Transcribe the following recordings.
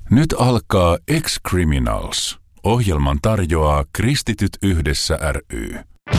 Nyt alkaa Ex-Criminals. Ohjelman tarjoaa Kristityt yhdessä ry.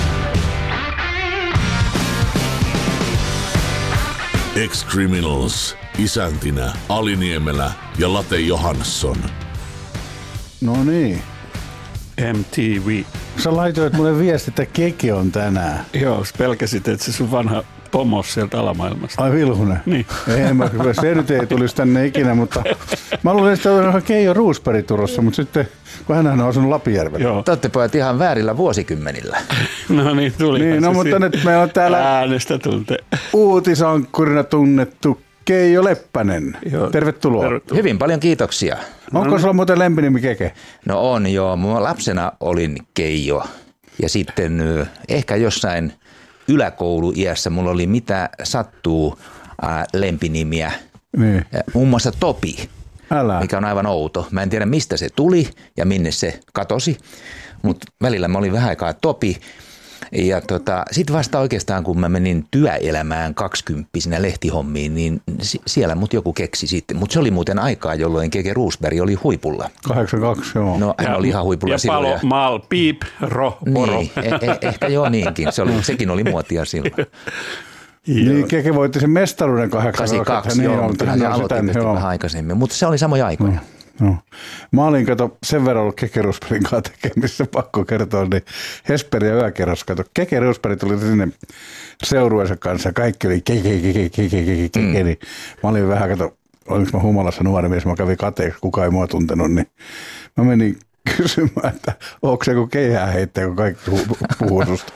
Ex-Criminals. Isäntinä Ali Niemelä ja Late Johansson. No niin. MTV. Sä laitoit mulle viesti, että Keke on tänään. Joo, pelkäsit, että se sun vanha pomos sieltä alamaailmasta. Ai Vilhunen? Niin. Se nyt ei tulisi tänne ikinä, mutta mä luulen, että on Keijo Roosberg Turussa, mutta sitten kun hänhän on asunut Lapinjärvellä. Joo. Te olette pojat ihan väärillä vuosikymmenillä. No niin, tuli. Niin, no mutta nyt meillä on täällä äänestä tunte. uutisankkurina tunnettu Keijo Leppänen. Joo. Tervetuloa. Hyvin paljon kiitoksia. Onko sulla muuten lempinimi Keke? No on joo, mä lapsena olin Keijo ja sitten ehkä jossain yläkouluiässä mulla oli mitä sattuu lempinimiä. Niin. Muun muassa Topi, Älä. mikä on aivan outo. Mä en tiedä mistä se tuli ja minne se katosi, mutta välillä mä olin vähän aikaa Topi. Ja sitten vasta oikeastaan, kun mä menin työelämään 20-vuotiaana lehtihommiin, niin siellä mut joku keksi sitten. Mutta se oli muuten aikaa, jolloin Keke Roosberg oli huipulla. 82, joo. No hän oli ihan huipulla ja silloin. Palo, maal, piip, poro. Niin, ehkä joo niinkin. Sekin oli muotia silloin. Niin, Keke voitti sen mestaruuden 82. Joo, mutta hän aloitti vähän aikaisemmin. Mutta se oli samoja aikoja. No. Mä olin sen verran ollut Keke Roosbergin kanssa tekemissä, pakko kertoa, niin Hesperi ja Yökerros, Keke Roosberg tuli sinne seurueensa kanssa ja kaikki oli Keke, niin mä olin vähän, olinko mä humalassa nuori mies, mä kävin kateeksi, kukaan ei mua tuntenut, niin mä menin kysymään, että onko se kun keihää heittää, kun kaikki puhuu susta.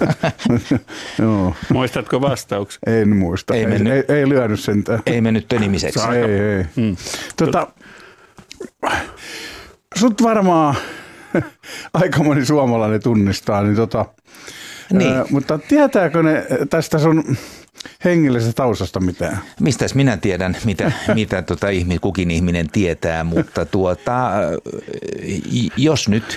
Muistatko vastauksen? En muista, ei lyönyt sentään. Ei mennyt tönimiseksi. Ei. Sut varmaan aika moni suomalainen tunnistaa, niin. Mutta tietääkö ne tästä sun hengellisestä taustasta mitään? Mistäs minä tiedän, mitä kukin ihminen tietää, mutta jos nyt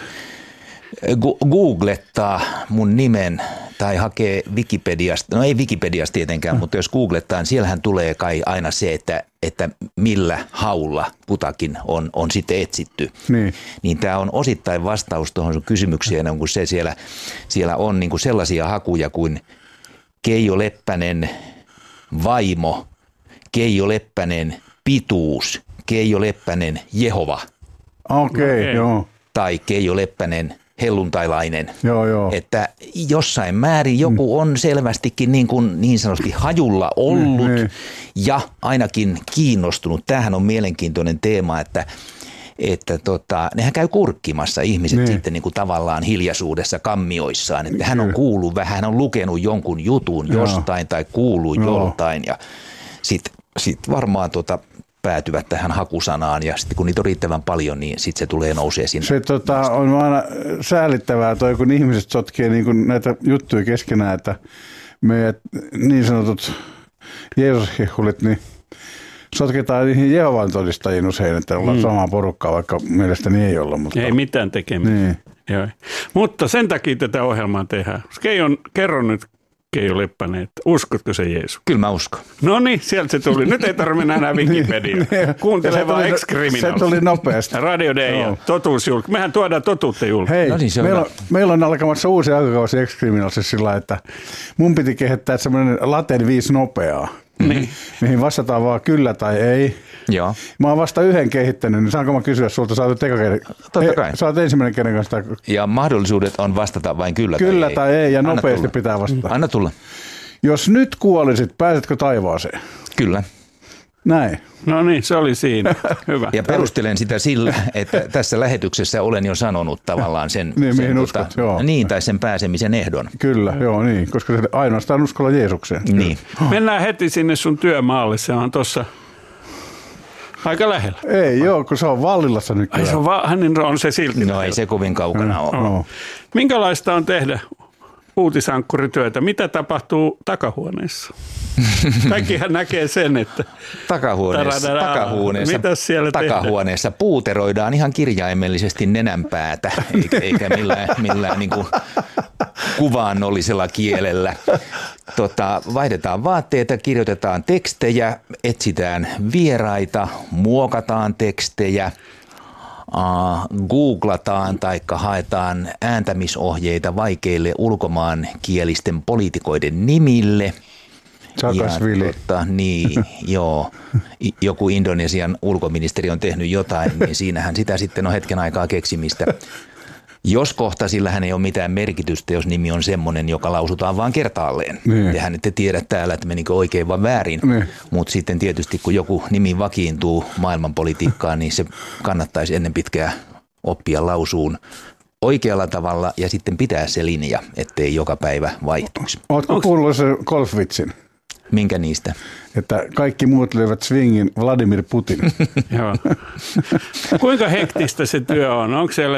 googlettaa mun nimen tai hakee Wikipediasta, no ei Wikipediasta tietenkään, mutta jos googlettaa, niin siellähän tulee kai aina se, että millä haulla Putakin on sitten etsitty. Niin tämä on osittain vastaus tuohon sun kysymykseen, kun se siellä on niin kuin sellaisia hakuja kuin Keijo Leppänen vaimo, Keijo Leppänen pituus, Keijo Leppänen Jehova. Okei, joo. Tai Keijo Leppänen helluntailainen. Joo. Että jossain määrin joku on selvästikin niin sanotusti hajulla ollut ja ainakin kiinnostunut. Tämähän on mielenkiintoinen teema, että nehän käy kurkkimassa ihmiset sitten niin kuin tavallaan hiljaisuudessa kammioissaan. Että hän on kuullut vähän, hän on lukenut jonkun jutun jostain tai kuullut joltain ja sit varmaan päätyvät tähän hakusanaan ja sitten kun niitä on riittävän paljon, niin sitten se tulee nousee sinne. Se on aina säälittävää kun ihmiset sotkee niin kuin näitä juttuja keskenään, että meidät niin sanotut Jeesus-hihulit, niin sotketaan niihin Jehovan todistajiin usein, että ollaan samaa porukkaa, vaikka mielestäni ei olla. Mutta... Ei mitään tekemistä. Niin. Joo. Mutta sen takia tätä ohjelmaa tehdään. Kerro nyt Keijo Leppänen, että uskotko se Jeesus? Kyllä mä uskon. No niin, sieltä se tuli. Nyt ei tarvitse mennä enää Wikipediaan. Kuuntele vaan Ex-Criminals. Se tuli nopeasti. Radio Day ja totuusjulk. Mehän tuodaan totuutta julk. Hei, no niin, meillä on alkamassa uusi aikakausi Ex-Criminalsissa sillä, että mun piti kehittää semmoinen Laten 5 nopeaa. Mihin vastataan vaan kyllä tai ei. Joo. Mä oon vasta yhden kehittänyt, niin saanko mä kysyä sulta? Sä oot ensimmäinen kenen kanssa. Ja mahdollisuudet on vastata vain kyllä tai ei ja anna nopeasti tulla. Pitää vastata. Anna tulla. Jos nyt kuolisit, pääsetkö taivaaseen? Kyllä. Näin. No niin, se oli siinä. Hyvä. Ja perustelen sitä sillä, että tässä lähetyksessä olen jo sanonut tavallaan sen, mihin uskot, joo. Niin, tai sen pääsemisen ehdon. Kyllä, joo, niin, koska se ainoastaan uskolla Jeesukseen. Niin. Mennään heti sinne sun työmaalle, se on tuossa aika lähellä. Ei joo, kun se on Vallilassa nyt. Ai hänen on se silti. No ei se kovin kaukana ole. No. Minkälaista on tehdä uutisankkurityötä? Mitä tapahtuu takahuoneessa? Kaikkihan näkee sen, että takahuoneessa puuteroidaan ihan kirjaimellisesti nenänpäätä, eikä millään niin kuin kuvaannollisella kielellä. Vaihdetaan vaatteita, kirjoitetaan tekstejä, etsitään vieraita, muokataan tekstejä, googlataan tai haetaan ääntämisohjeita vaikeille ulkomaankielisten poliitikoiden nimille. Sakasvili. Niin, joo. Joku Indonesian ulkoministeri on tehnyt jotain, niin siinähän sitä sitten on hetken aikaa keksimistä. Jos kohta sillähän ei ole mitään merkitystä, jos nimi on semmoinen, joka lausutaan vaan kertaalleen. Tehän ette tiedä täällä, että menikö oikein vai väärin. Mutta sitten tietysti, kun joku nimi vakiintuu maailmanpolitiikkaan, niin se kannattaisi ennen pitkää oppia lausuun oikealla tavalla ja sitten pitää se linja, ettei joka päivä vaihtuisi. Oletko kuullut sen golfvitsin? Minkä niistä? Että kaikki muut löivät swingin Vladimir Putin. Joo. Kuinka hektistä se työ on? Onko siellä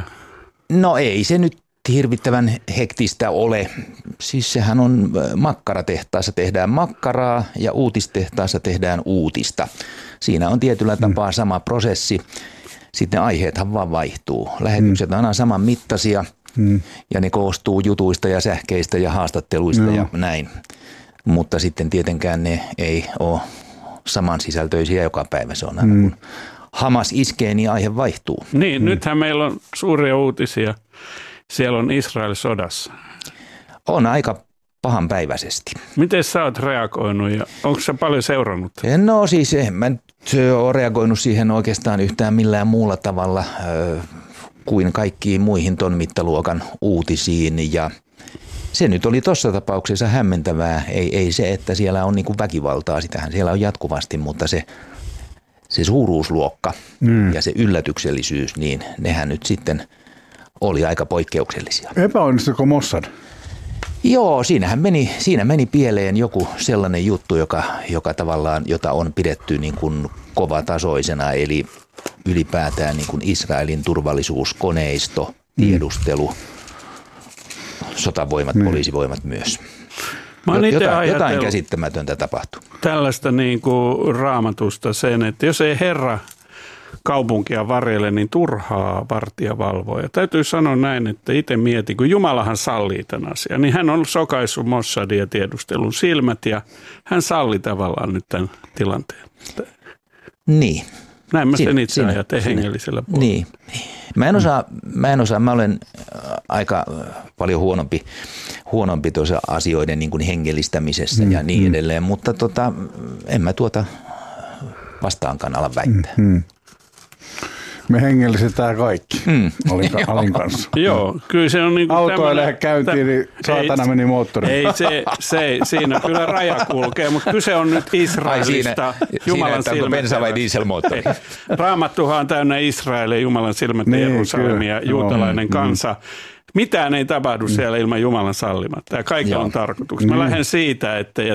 No ei se nyt hirvittävän hektistä ole. Siis sehän on makkaratehtaassa tehdään makkaraa ja uutistehtaassa tehdään uutista. Siinä on tietyllä tapaa sama prosessi. Sitten aiheethan vaan vaihtuu. Lähetykset on aina saman mittaisia ja ne koostuu jutuista ja sähkeistä ja haastatteluista ja näin. Mutta sitten tietenkään ne ei ole samansisältöisiä joka päivä. Se on aina kun Hamas iskee, niin aihe vaihtuu. Niin, nythän meillä on suuria uutisia. Siellä on Israel sodassa. On aika pahanpäiväisesti. Miten sä oot reagoinut ja onko sä paljon seurannut? No siis en mä nyt ole reagoinut siihen oikeastaan yhtään millään muulla tavalla kuin kaikkiin muihin ton mittaluokan uutisiin ja se nyt oli tuossa tapauksessa hämmentävää. Ei se, että siellä on niinku väkivaltaa, sitähän siellä on jatkuvasti, mutta se suuruusluokka ja se yllätyksellisyys, niin nehän nyt sitten oli aika poikkeuksellisia. Epäonnistuiko Mossad? Joo, siinä meni pieleen joku sellainen juttu, joka tavallaan, jota on pidetty niin kuin kovatasoisena, eli ylipäätään niin kuin Israelin turvallisuuskoneisto, tiedustelu, sotavoimat, poliisivoimat myös. Jotain käsittämätöntä tapahtui. Tällaista niin kuin Raamatusta sen, että jos ei Herra kaupunkia varjele, niin turhaa vartija valvoo. Ja täytyy sanoa näin, että itse mietin, kun Jumalahan sallii tämän asian, niin hän on sokaissut Mossadin ja tiedustelun silmät ja hän salli tavallaan nyt tämän tilanteen. Niin. Näin mä sen itse ajattelen hengellisellä puolella. Niin. Mä en osaa, mä olen aika paljon huonompi tuossa asioiden niin kuin hengellistämisessä ja niin edelleen, mutta en mä vastaankaan ala väittää. Me hengellistetään kaikki Alin kanssa. Joo, kyllä se on niin kuin auto ei lähde käyntiin, niin saatana meni moottori. Ei siinä kyllä raja kulkee, mutta kyse on nyt Israelista, Jumalan silmät. Bensa vai dieselmoottori? Raamattuhan on täynnä Israelia, Jumalan silmät ja Jerusalemia, juutalainen kansa. Mitään ei tapahdu siellä ilman Jumalan sallimatta ja kaikki on tarkoituksena. Mä lähden siitä,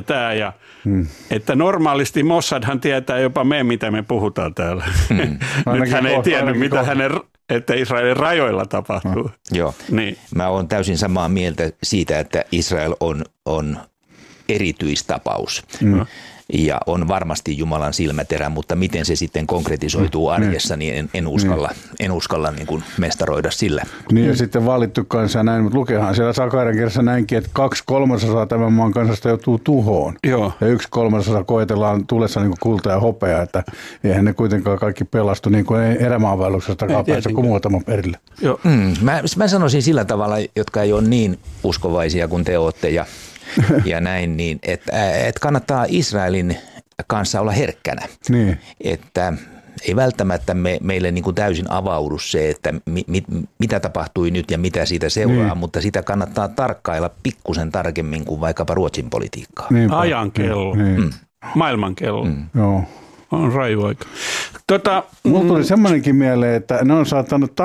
että normaalisti Mossadhan tietää jopa mitä me puhutaan täällä. Nyt hän ei tiennyt, mitä että Israelin rajoilla tapahtuu. Joo, niin. Mä oon täysin samaa mieltä siitä, että Israel on erityistapaus. Ja on varmasti Jumalan silmäterä, mutta miten se sitten konkretisoituu arjessa, niin en uskalla niin kuin mestaroida sillä. Niin ja sitten valittu kansa näin, mutta lukehan siellä Sakarian kirjassa näinkin, että 2/3 tämän maan kansasta joutuu tuhoon. Joo. Ja 1/3 koetellaan tulessa niin kuin kulta ja hopea, että eihän ne kuitenkaan kaikki pelastu niin kuin erämaanvaelluksesta päässä kuin muutama perille. Joo. Mä sanoisin sillä tavalla, jotka ei ole niin uskovaisia kuin te olette ja näin, niin että kannattaa Israelin kanssa olla herkkänä. Niin. Että ei välttämättä meille niin kuin täysin avaudu se, että mitä tapahtui nyt ja mitä siitä seuraa, mutta sitä kannattaa tarkkailla pikkusen tarkemmin kuin vaikkapa Ruotsin politiikkaa. Ajan kello, maailman kello. Joo. On raju aika. Mulla tuli semmoinenkin mieleen, että ne on saattanut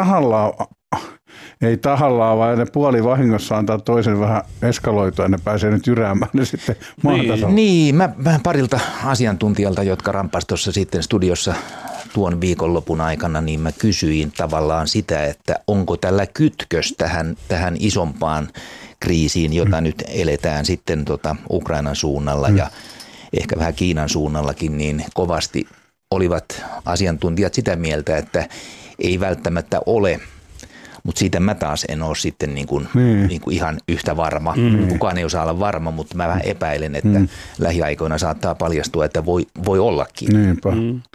ei tahallaan, vaan ne puoli vahingossa antaa toisen vähän eskaloitua, ja ne pääsee nyt jyräämään ne sitten maatasolla. Niin, mä parilta asiantuntijalta, jotka rampas tuossa sitten studiossa tuon viikonlopun aikana, niin mä kysyin tavallaan sitä, että onko tällä kytkös tähän isompaan kriisiin, jota nyt eletään sitten Ukrainan suunnalla ja ehkä vähän Kiinan suunnallakin, niin kovasti olivat asiantuntijat sitä mieltä, että ei välttämättä ole Mutta siitä mä taas en ole sitten niin kuin ihan yhtä varma. Kukaan ei osaa olla varma, mutta mä vähän epäilen, että lähiaikoina saattaa paljastua, että voi ollakin. Niinpä.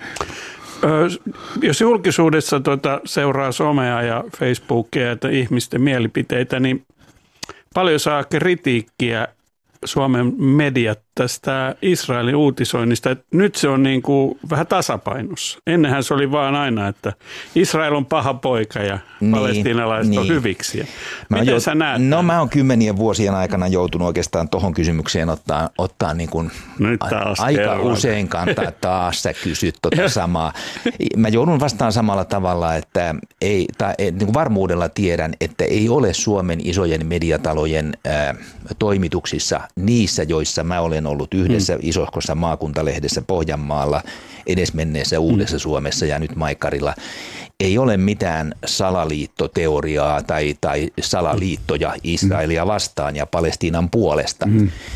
Jos julkisuudessa seuraa somea ja Facebookia ja ihmisten mielipiteitä, niin paljon saa kritiikkiä Suomen mediat tästä Israelin uutisoinnista, että nyt se on niin kuin vähän tasapainossa. Ennenhän se oli vaan aina, että Israel on paha poika ja palestiinalaiset on hyviksiä. Miten sä näet? No mä oon 10 vuosien aikana joutunut oikeastaan tohon kysymykseen ottaa niin kuin aika usein kantaa. Taas sä kysyt samaa. Mä joudun vastaan samalla tavalla, että niin kuin varmuudella tiedän, että ei ole Suomen isojen mediatalojen toimituksissa niissä, joissa mä olen ollut yhdessä isohkossa maakuntalehdessä Pohjanmaalla, edesmenneessä Uudessa Suomessa ja nyt Maikkarilla. Ei ole mitään salaliittoteoriaa tai salaliittoja Israelia vastaan ja Palestiinan puolesta.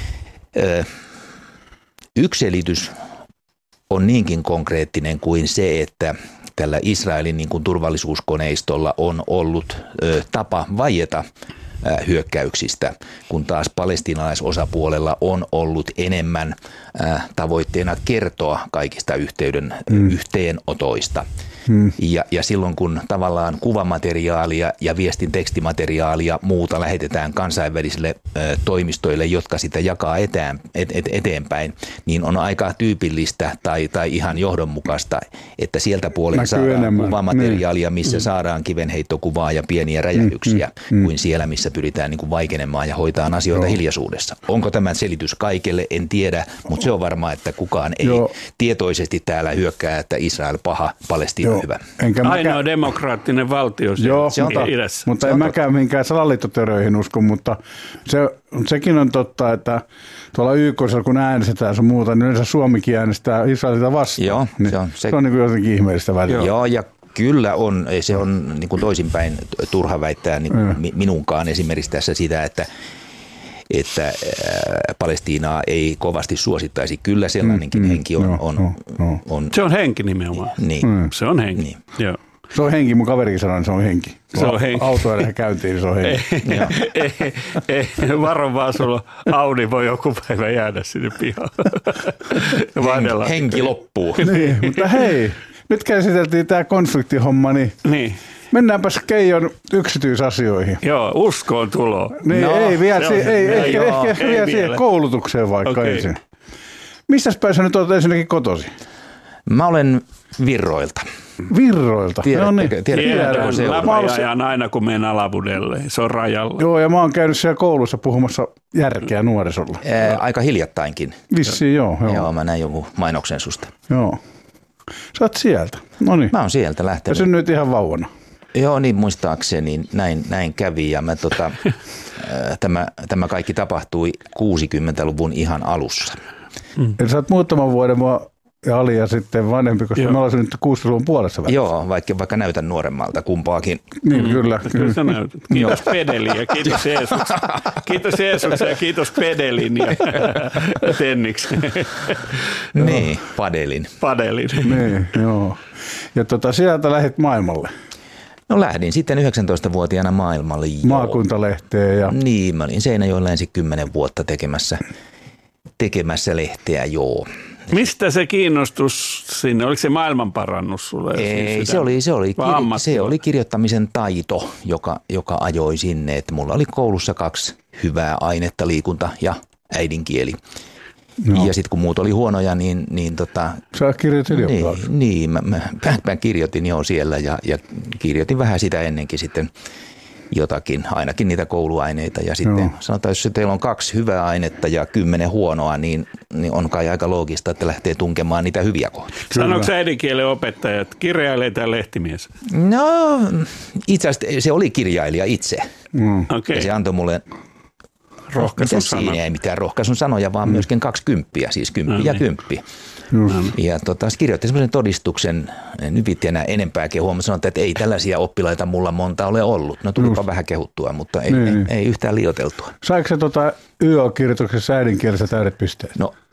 Yksi selitys on niinkin konkreettinen kuin se, että tällä Israelin niin kuin turvallisuuskoneistolla on ollut tapa vaieta hyökkäyksistä, kun taas palestiinalaisosapuolella on ollut enemmän tavoitteena kertoa kaikista yhteenotoista. Ja silloin kun tavallaan kuvamateriaalia ja viestin tekstimateriaalia muuta lähetetään kansainvälisille toimistoille, jotka sitä jakaa eteenpäin, niin on aika tyypillistä tai ihan johdonmukaista, että sieltä puolelta saadaan kuvamateriaalia, missä saadaan kivenheittokuvaa ja pieniä räjähdyksiä, kuin siellä, missä pyritään niin kuin vaikenemaan ja hoitaa asioita hiljaisuudessa. Onko tämä selitys kaikille? En tiedä, mutta se on varmaa, että kukaan ei tietoisesti täällä hyökkää, että Israel paha, Palestiina hyvä. Ainoa demokraattinen valtio idässä. Mutta en mäkään mihinkään salaliittoteorioihin usko, mutta sekin on totta, että tuolla YK:ssa kun äänestetään sun muuta, niin yleensä Suomikin äänestää Israelita vastaan. Joo, niin se on niin kuin jotenkin ihmeellistä välillä. Joo, ja kyllä on, se on niin kuin toisinpäin turha väittää minunkaan esimerkiksi tässä sitä, että Palestiinaa ei kovasti suosittaisi. Kyllä sellainenkin henki on. Se on henki nimenomaan. Niin. Se on henki. Niin. Joo. Se on henki, mun kaverikin sanoi, että se on henki. Se on henki. Autoilla käyntiin, niin se on henki. Ei, varo vaan, sulla Audi voi joku päivä jäädä sinne pihaan. Henki loppuu. Niin, mutta hei, nyt käsiteltiin tämä konfliktihomma, niin. Mennäänpäs Keijon yksityisasioihin. Joo, uskoon tuloa. Niin, ei vielä ehkä vielä siihen koulutukseen vaikka ensin. Mistäs päin sä nyt olet ensinnäkin kotosi? Mä olen Virroilta. Virroilta? Tiedätkö se? Mä ajan aina, kun menen Alavudelle. Se on rajalla. Joo, ja mä oon käynyt siellä koulussa puhumassa järkeä nuorisolla. Aika hiljattainkin. Vissiin, joo. Joo, mä näin joku mainoksen susta. Joo. Sä oot sieltä. Noniin. Mä oon sieltä lähtenyt. Ja synnyit ihan vauvana. Joo, niin muistaakseni näin kävi ja mä tämä kaikki tapahtui 60-luvun ihan alussa. Eli sä oot muutaman vuoden ja Alia sitten vanhempi, koska me ollaan nyt 60-luvun puolessa välissä. Joo, vaikka näytän nuoremmalta kumpaakin. Niin, kyllä. Sä näytät. Kiitos Pedelin ja kiitos Jeesuksen. Kiitos Jeesuksen ja kiitos Pedelin ja Tenniksen. Niin, Padelin. Niin, joo. Ja sieltä lähdit maailmalle. No lähdin sitten 19-vuotiaana maailmalle. Maakuntalehteen. Ja... Niin, mä olin Seinäjoella ensin 10 vuotta tekemässä lehteä, joo. Mistä se kiinnostus sinne? Oliko se maailmanparannus sulle? Ei, se oli kirjoittamisen taito, joka ajoi sinne. Että mulla oli koulussa 2 hyvää ainetta, liikunta ja äidinkieli. No. Ja sitten kun muut oli huonoja, niin sä kirjoitin ylioppilaaksi? Niin, mä kirjoitin jo siellä ja kirjoitin vähän sitä ennenkin sitten jotakin, ainakin niitä kouluaineita. Ja sitten sanotaan, jos teillä on 2 hyvää ainetta ja 10 huonoa, niin on kai aika loogista, että lähtee tunkemaan niitä hyviä kohtia. Sanoiko äidinkielen opettajat, kirjailija tai lehtimies? No, itse asiassa se oli kirjailija itse. Okay. Ja se antoi mulle... Rohkaisun sanoja. Siinä ei mitään rohkaisun sanoja, vaan myöskin 20, siis 10 ja 10. Ja kirjoitti semmoisen todistuksen, nyt piti enää enempää kehua, mutta sanoin, että ei tällaisia oppilaita mulla monta ole ollut. No tulipa vähän kehuttua, mutta ei yhtään liioiteltua. Saiko se YO-kirjoituksessa äidinkielessä täydet pisteet? No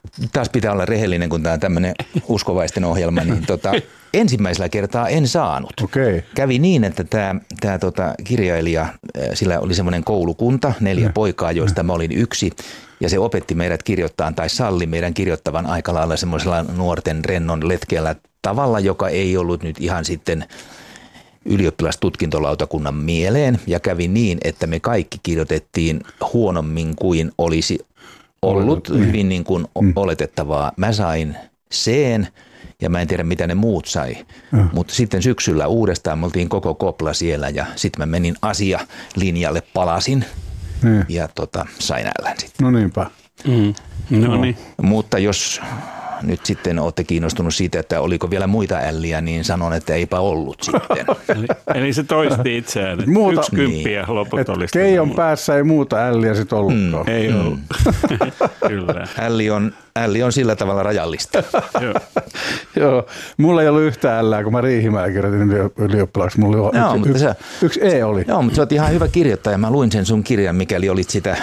taas pitää olla rehellinen, kun tämä on tämmöinen uskovaisten ohjelma, niin ensimmäisellä kertaa en saanut. Okay. Kävi niin, että tämä kirjailija, sillä oli semmoinen koulukunta, 4 poikaa, joista mä olin yksi, ja se opetti meidät kirjoittaa tai salli meidän kirjoittavan aika lailla semmoisella nuorten rennon letkeällä tavalla, joka ei ollut nyt ihan sitten ylioppilastutkintolautakunnan mieleen, ja kävi niin, että me kaikki kirjoitettiin huonommin kuin olisi ollut hyvin niin kuin oletettavaa. Mä sain C:n ja mä en tiedä mitä ne muut sai, mutta sitten syksyllä uudestaan me oltiin koko kopla siellä ja sitten mä menin asialinjalle, palasin ja sain L:n sitten. No niinpä. No niin. Mutta jos nyt sitten olette kiinnostunut siitä, että oliko vielä muita L:iä, niin sanon, että eipä ollut sitten. Eli se toisti itseään. Muuta, 10 ja loput olisi. Keijon päässä ei muuta L:iä sitten ollutkaan. Ei ollut. Kyllä. L on sillä tavalla rajallista. Joo, mulla ei ollut yhtään L:ää, kun mä Riihimäellä kirjoitin ylioppilaaksi. Mulla oli yksi E oli. Joo, mutta sä oot ihan hyvä kirjoittaja. Mä luin sen sun kirjan, mikäli olit sitä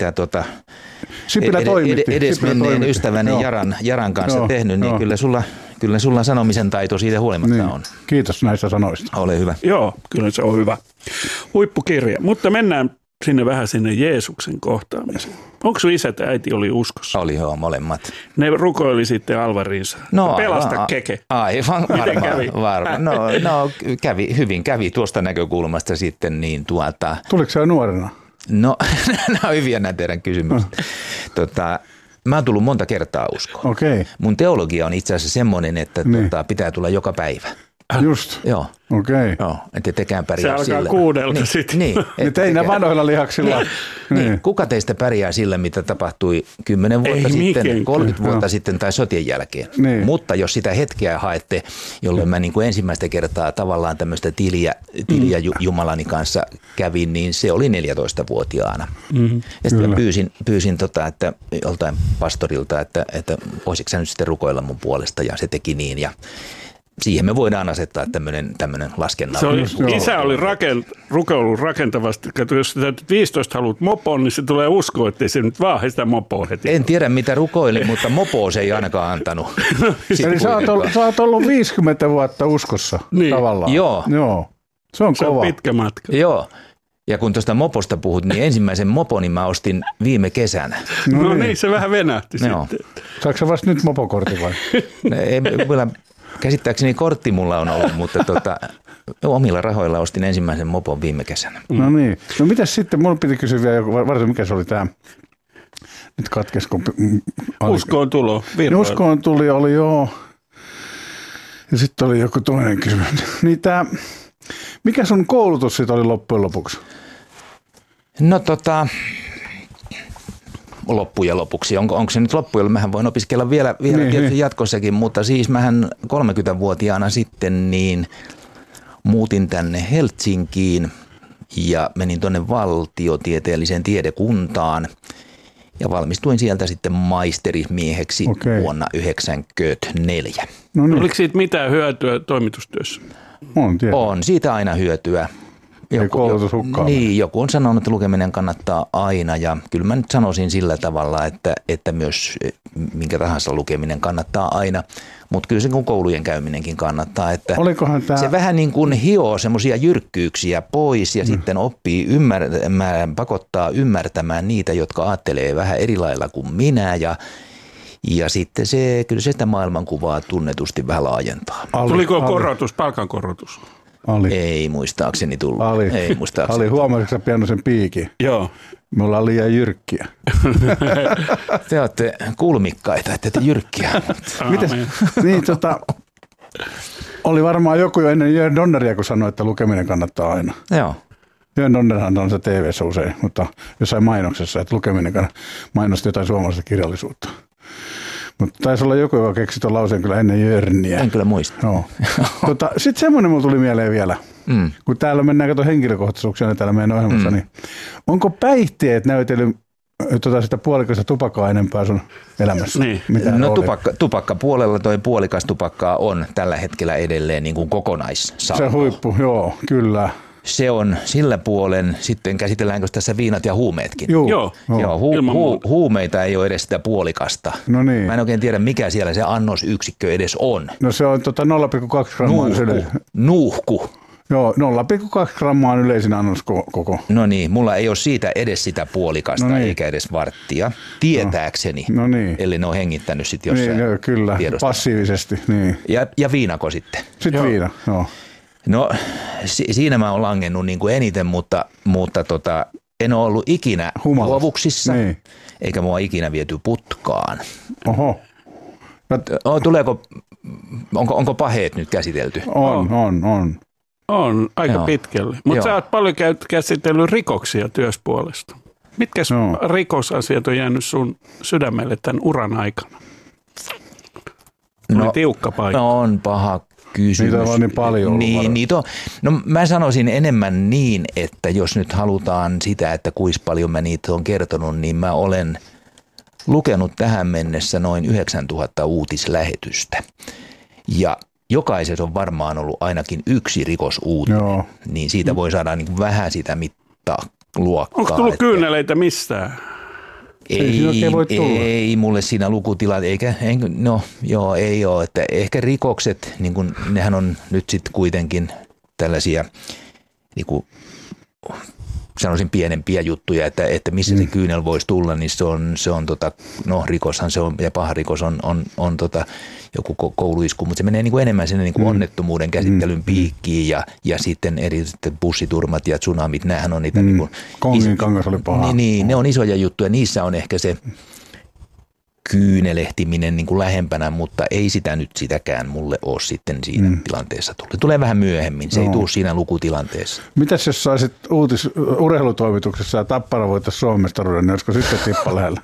edesmenneen ystäväni Jaran kanssa tehnyt, niin kyllä sulla sanomisen taito siitä huolimatta on. Kiitos näistä sanoista. Ole hyvä. Joo, kyllä se on hyvä. Huippukirja. Mutta mennään sinne Jeesuksen kohtaamiseen. Onko sun isä ja äiti oli uskossa? Oli molemmat. Ne rukoili sitten Alvarinsa. Pelasta keke. Aivan varmaan. No hyvin kävi tuosta näkökulmasta sitten niin Tuliko se nuorena? No, nämä on hyviä nämä teidän kysymykset. Mä oon tullut monta kertaa uskoon. Okay. Mun teologia on itse asiassa semmoinen, että pitää tulla joka päivä. Just? Joo. Okei. Okay. Joo, että tekään pärjää sillä. Se alkaa 6 sitten. Niin. Teinä vanhoilla lihaksilla. Niin. Kuka teistä pärjää sillä, mitä tapahtui 10 vuotta sitten, 30 vuotta sitten tai sotien jälkeen? Niin. Mutta jos sitä hetkeä haette, jolloin mä niin kuin ensimmäistä kertaa tavallaan tämmöistä tiliä Jumalani kanssa kävin, niin se oli 14-vuotiaana. Mm-hmm. Ja sitten mä pyysin että joltain pastorilta, että voisitko sä nyt sitten rukoilla mun puolesta, ja se teki niin, ja siihen me voidaan asettaa tämmöinen laskennallinen. Isä oli rukoillut rakentavasti. Kato, jos sä 15 haluat mopon, niin se tulee uskoa, ettei se nyt vaan sitä mopoa heti. En tiedä mitä rukoili, mutta mopoa se ei ainakaan antanut. Eli sä oot ollut 50 vuotta uskossa tavallaan. Joo. Se on kova. Se on pitkä matka. Joo. Ja kun tuosta moposta puhut, niin ensimmäisen moponi mä ostin viime kesänä. No niin, se vähän venähti sitten. Saatko sä vasta nyt mopokortin vai? Ei vielä. Käsittääkseni kortti mulla on ollut, mutta omilla rahoilla ostin ensimmäisen mopon viime kesänä. No niin. No mitäs sitten, mun piti kysyä vielä joku, varsin mikä se oli tämä, nyt katkesi kun... Uskoon tulo. Uskoon tuli, oli joo. Ja sitten oli joku toinen kysymys. Niin mikä sun koulutus sitten oli loppujen lopuksi? No loppujen lopuksi. Onko se nyt loppujen? Mähän voin opiskella vielä tietysti jatkossakin, mutta siis mähän 30-vuotiaana sitten niin muutin tänne Helsinkiin ja menin tuonne valtiotieteelliseen tiedekuntaan ja valmistuin sieltä sitten maisterimieheksi vuonna 1994. No niin. Oliko siitä mitään hyötyä toimitustyössä? On siitä aina hyötyä. Joku on sanonut, että lukeminen kannattaa aina, ja kyllä mä nyt sanoisin sillä tavalla, että myös minkä tahansa lukeminen kannattaa aina, mutta kyllä se kun koulujen käyminenkin kannattaa, että se vähän niin kuin hioo semmoisia jyrkkyyksiä pois ja sitten oppii pakottaa ymmärtämään niitä, jotka ajattelee vähän eri lailla kuin minä, ja sitten kyllä se sitä maailmankuvaa tunnetusti vähän laajentaa. Tuliko palkankorotus? Ei muistaakseni tullut. Ali, huomasitko sä pian sen piikin? Joo. Me ollaan liian jyrkkiä. Te olette kulmikkaita, ette te jyrkkiä. Mites? Niin, oli varmaan joku jo ennen Jörn Donneria, kun sanoi, että lukeminen kannattaa aina. Joo. Jörn Donnerhan on se TV:ssä usein, mutta jossain mainoksessa, että lukeminen mainosti jotain suomalaista kirjallisuutta. Mutta taisi olla joku, joka keksi tuon lauseen kyllä ennen Jörniä. En kyllä muista. No. Sitten semmoinen mulla tuli mieleen vielä. Kun täällä mennään henkilökohtaisuuksia täällä meidän ohjelmassa, niin onko päihteet näytellyt sitä puolikasta tupakkaa enempää sun elämässä? Niin. No tupakkapuolella toi puolikas tupakkaa on tällä hetkellä edelleen niin kuin kokonaissauva. Se huippu, joo, kyllä. se on sillä puolen. Sitten käsitelläänkö tässä viinat ja huumeetkin? Joo. Huumeita ei ole edes sitä puolikasta. No niin. Mä en oikein tiedä, mikä siellä se annosyksikkö edes on. No se on 0,2 grammaa. Nuuhku. Joo, 0,2 grammaa on yleisin annoskoko. No niin, mulla ei ole siitä edes sitä puolikasta eikä edes varttia. Tietääkseni, eli ne on hengittänyt sitten jossain kyllä, tiedosta. Passiivisesti. Niin. Ja viinako sitten? Sitten viina, joo. No siinä mä oon langennut niin kuin eniten, mutta en ole ollut ikinä luovuksissa, eikä mua ikinä viety putkaan. Oho. Onko paheet nyt käsitelty? On. On aika pitkälle, mutta sä oot paljon käsitellyt rikoksia työspuolesta. Mitkä rikosasiat on jäänyt sun sydämelle tämän uran aikana? Oli tiukka paikka. No on paha kysymys. Niitä on niin paljon ollut. No mä sanoisin enemmän niin, että jos nyt halutaan sitä, että kuinka paljon mä niitä on kertonut, niin mä olen lukenut tähän mennessä noin 9000 uutislähetystä. Ja jokaisessa on varmaan ollut ainakin yksi rikosuutinen, niin siitä voi saada niin kuin vähän sitä mittaluokkaa. Onko tullut kyyneleitä mistään? Ei mulle siinä lukutila, ei ole. Että ehkä rikokset, niin kun, nehän on nyt sitten kuitenkin tällaisia, niin kuin, sanoisin pienempiä juttuja, että missä se kyynel voisi tulla, niin se on rikoshan se on, ja paha rikos on joku kouluisku, mutta se menee niin kuin enemmän sinne niin kuin onnettomuuden käsittelyn piikkiin ja sitten erityisesti bussiturmat ja tsunamit, näähän on niitä niin kuin Kongin kangas oli paha. Niin, ne on isoja juttuja, niissä on ehkä se kyynelehtiminen niin kuin lähempänä, mutta ei sitä nyt sitäkään mulle ole sitten siinä tilanteessa tullut. Se tulee vähän myöhemmin, se ei tule siinä lukutilanteessa. Mitäs jos saisit urheilutoimituksessa ja Tappara voitaisiin Suomen mestaruuden, niin olisiko sitten tippa lähellä?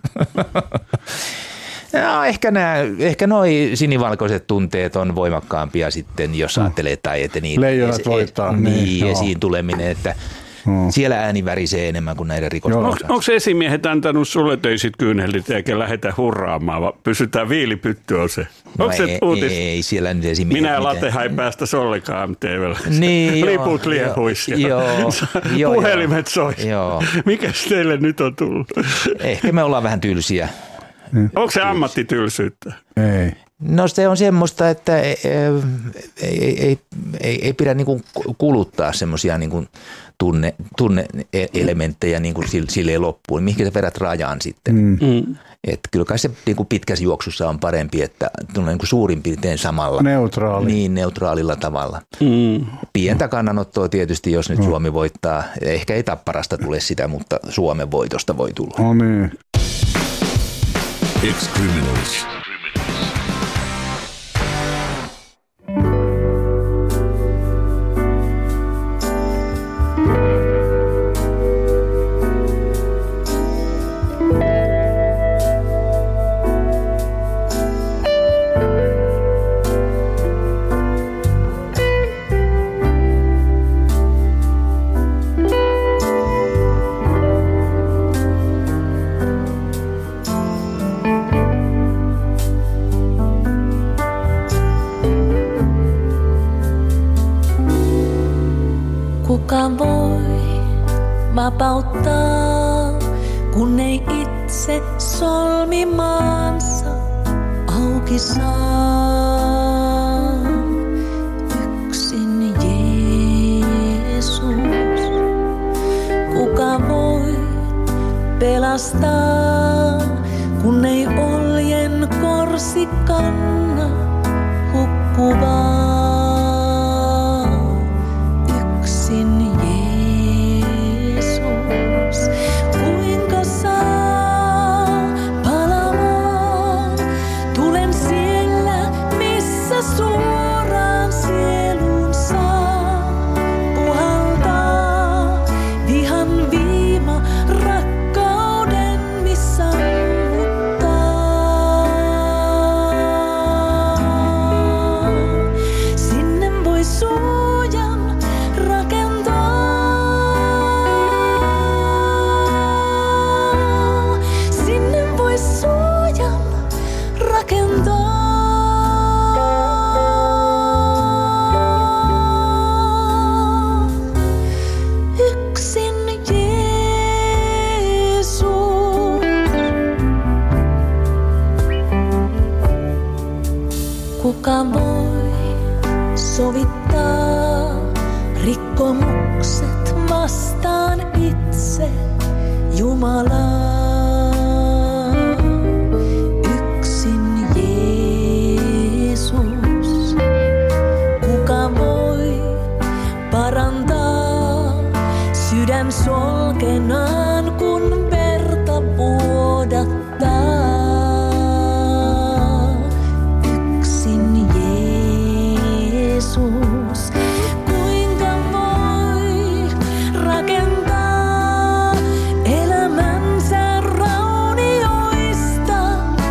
No, ehkä noi sinivalkoiset tunteet on voimakkaampia sitten, jos ajattelee tai että niitä leijonat voittaa. Esiin tuleminen, että siellä ääni värisee enemmän kuin näiden rikosten. Onko esimiehet antanut sulle töisit kyynellit eikä lähdetä hurraamaan, vaan pysytään viilipytty on se? Onko se uutis? Ei siellä nyt esimiehet. Minä ja Latehan ei päästä ollenkaan MTV:llä. Niin, liput liehuisi. Puhelimet soisi. Mikäs teille nyt on tullut? Ehkä me ollaan vähän tylsiä. Onko se ammattitylsyyttä? Ei. No se on semmoista, että ei pidä niinku kuluttaa semmoisia niinku tunne-elementtejä niinku silleen loppuun. Mihinkä sä vedät rajan sitten? Että kyllä kai se niinku pitkässä juoksussa on parempi, että tulee niinku suurin piirtein samalla. Neutraalilla tavalla. Pientä kannanottoa tietysti, jos nyt Suomi voittaa. Ehkä ei Tapparasta tule sitä, mutta Suomen voitosta voi tulla. No niin. Ex-Criminals. Kuka voi vapauttaa, kun ei itse solmimaansa auki saa? Yksin Jeesus. Kuka voi pelastaa, kun ei oljen korsi kanna hukkuvaa? kiitokset vastaan itse Jumalaa. Yksin Jeesus, kuka voi parantaa sydän solkenaan, kun verta vuodattaa. Yksin Jeesus, kuinka voi rakentaa elämänsä raunioista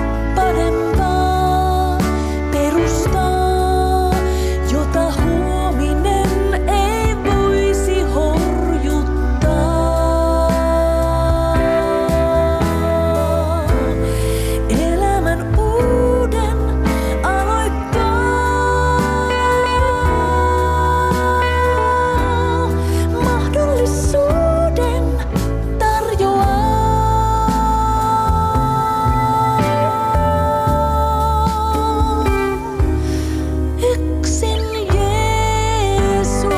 parempaa perustaa, jota huominen ei voisi horjuttaa. Elämän uuden aloittaa, mahdollisuuden tarjoaa. Yksin Jeesus.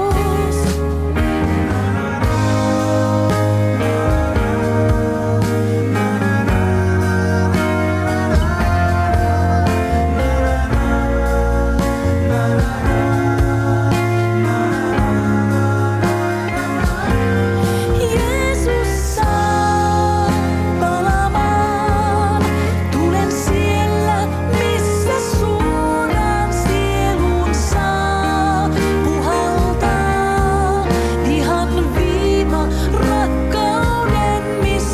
Jeesus saa palamaan, tulen siellä, missä suoraan sieluun saa puhaltaa. Vihan viima rakkauden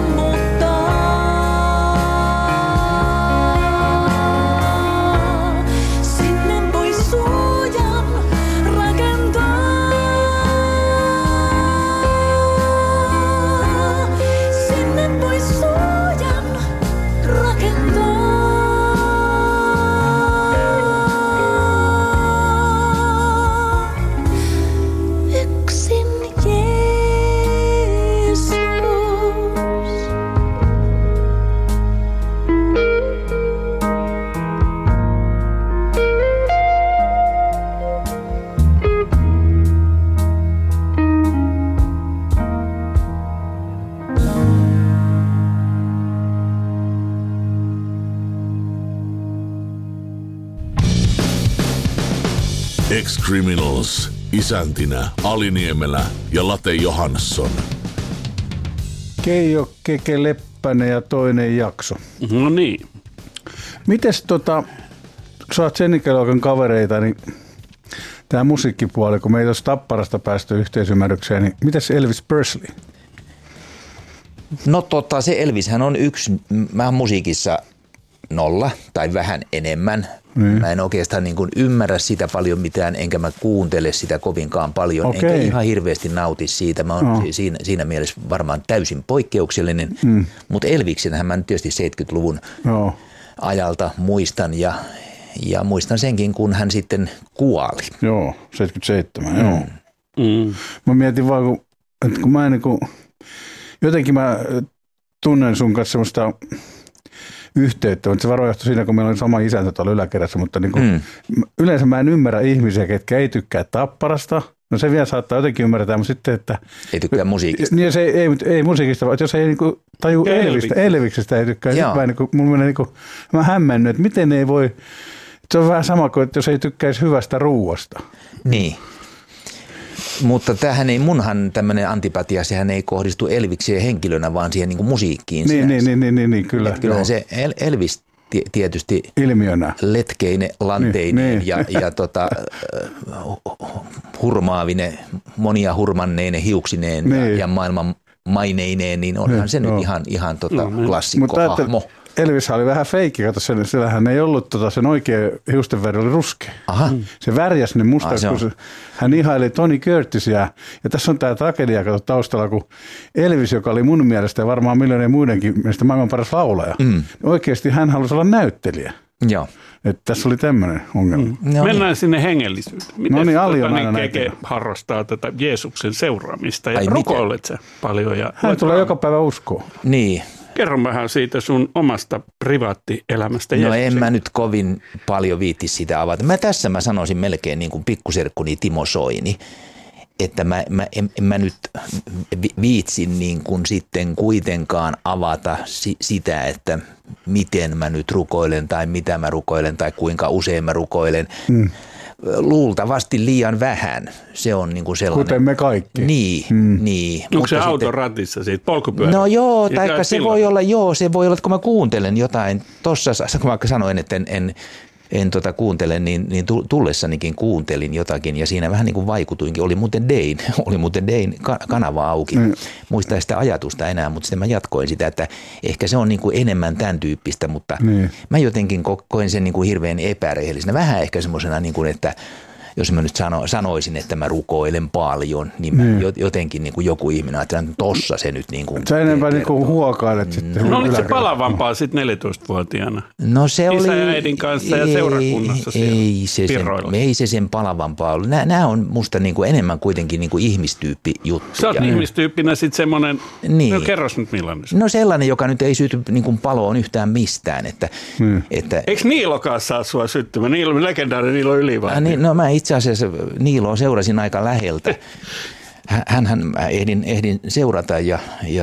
sammuttaa. Sinne voi suojan rakentaa. Sinne voi suojan rakentaa. Yksin Jeesus. Ex-Criminals, isäntinä Ali Niemelä ja Late Johansson. Keijo Keke Leppänen ja toinen jakso. No niin. Mites kun sä oot sen ikäluokan kavereita, niin tää musiikkipuoli, kun me ei tuossa Tapparasta päästy yhteisymmärrykseen, niin mites Elvis Presley? No se Elvishän on mä oon musiikissa 0 tai vähän enemmän. Mä en oikeastaan niin kuin ymmärrä sitä paljon mitään, enkä mä kuuntele sitä kovinkaan paljon, enkä ihan hirveästi nauti siitä. Mä oon siinä mielessä varmaan täysin poikkeuksellinen, mutta Elviksenhän mä nyt tietysti 70-luvun ajalta muistan ja muistan senkin, kun hän sitten kuoli. Joo, 77, joo. Mä mietin vaan, että kun mä jotenkin mä tunnen sun kanssa semmoista yhteyttä, mutta se varmaan johtui siinä, kun meillä oli sama isäntä tuolla yläkerrassa, mutta yleensä mä en ymmärrä ihmisiä, ketkä ei tykkää Tapparasta. No se vielä saattaa jotenkin ymmärtää, mutta sitten, että ei tykkää musiikista. Niin, ei musiikista, vaan jos ei taju Elviksestä ei tykkää. Mä hämmennyt, että miten ei voi, se on vähän sama kuin, että jos ei tykkäisi hyvästä ruuasta. Niin. Mutta tämähän ei, munhan tämmöinen antipatia, sehän ei kohdistu Elvikseen henkilönä, vaan siihen niin kuin musiikkiin. Niin, kyllä. Että kyllähän se Elvis tietysti ilmiönä letkeine, lanteineen ja hurmaavine, monia hurmanneine hiuksineen ja maailman maineineen, niin onhan se nyt ihan klassikkohahmo. Elvis oli vähän feikki, kato sillähän ei ollut sen oikea hiusten väri oli ruskea. Aha. Se värjäsi ne mustaksi, kun hän ihaili Tony Curtisia. Ja tässä on tämä tragedia kato taustalla, kun Elvis, joka oli mun mielestä ja varmaan miljoonien muidenkin mielestä maailman paras laulaja, oikeasti hän halusi olla näyttelijä. Joo. Että tässä oli tämmöinen ongelma. Mennään sinne hengellisyyteen. Miten Keke harrastaa tätä Jeesuksen seuraamista ja rukoilet sä paljon? Ja hän tulee joka päivä uskoon. Niin. Kerro vähän siitä sun omasta privaattielämästä. No en mä nyt kovin paljon viitti sitä avata. Mä sanoisin melkein niin kuin pikkuserkkuni Timo Soini. että en mä nyt viitsin niin kuin sitten kuitenkaan avata sitä, että miten mä nyt rukoilen tai mitä mä rukoilen tai kuinka usein mä rukoilen. Luultavasti liian vähän. Se on niin kuin sellainen. Kuten me kaikki. Niin. Onko se auton ratissa siitä, polkupyörällä? No joo, taikka se voi olla, että kun mä kuuntelen jotain, tuossa kun mä sanoin, että en kuuntele, niin tullessanikin kuuntelin jotakin ja siinä vähän niin kuin vaikutuinkin. Oli muuten Dein kanava auki. Muista sitä ajatusta enää, mutta sitten mä jatkoin sitä, että ehkä se on niin kuin enemmän tämän tyyppistä, mutta mä jotenkin koen sen niin kuin hirveän epärehellisenä. Vähän ehkä semmoisena, niin kuin, että jos mä nyt sanoisin, että mä rukoilen paljon, niin mä jotenkin niin kuin joku ihminen ajattelee, että tossa se nyt niin kuin. Sä enemmän niin kuin huokailet sitten. No oliko se palavampaa sitten 14-vuotiaana? No se oli. Isä ja äidin kanssa ja seurakunnassa ei se sen palavampaa ollut. Nämä on musta niin kuin enemmän kuitenkin niin kuin ihmistyyppi juttuja. Sä oot ihmistyyppinä sitten semmoinen, no kerros nyt millainen. No sellainen, joka nyt ei syty niin kuin paloon yhtään mistään. Että eikö Niilokaan saa sua syttymään? Legendaarinen Niilo Ylivaatio. No mä itse asiassa Niiloa seurasin aika läheltä. Hänhän ehdin seurata ja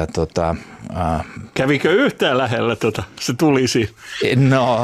kävikö yhtään lähellä se tulisi? No,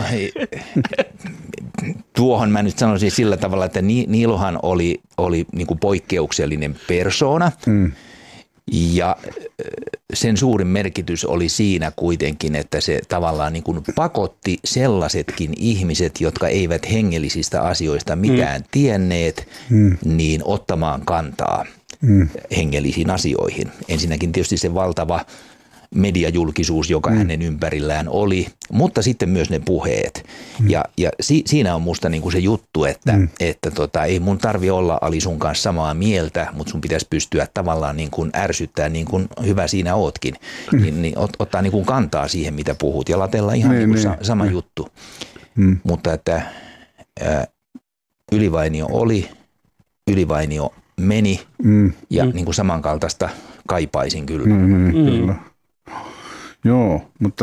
tuohon mä nyt sanoisin sillä tavalla, että Niilohan oli niin kuin poikkeuksellinen persoona. Ja sen suurin merkitys oli siinä kuitenkin, että se tavallaan niin kuin pakotti sellaisetkin ihmiset, jotka eivät hengellisistä asioista mitään tienneet, niin ottamaan kantaa hengellisiin asioihin. Ensinnäkin tietysti se valtava mediajulkisuus, joka hänen ympärillään oli, mutta sitten myös ne puheet. Ja siinä on musta niinku se juttu, että ei mun tarvi olla Ali sun kanssa samaa mieltä, mutta sun pitäisi pystyä tavallaan niin kuin ärsyttää, niin kuin hyvä siinä ootkin, niin ottaa niin kuin kantaa siihen, mitä puhut ja latella ihan niin kuin sama juttu. Mutta että Ylivainio oli, Ylivainio meni ja niin kuin samankaltaista kaipaisin kyllä. Kyllä. Joo, mutta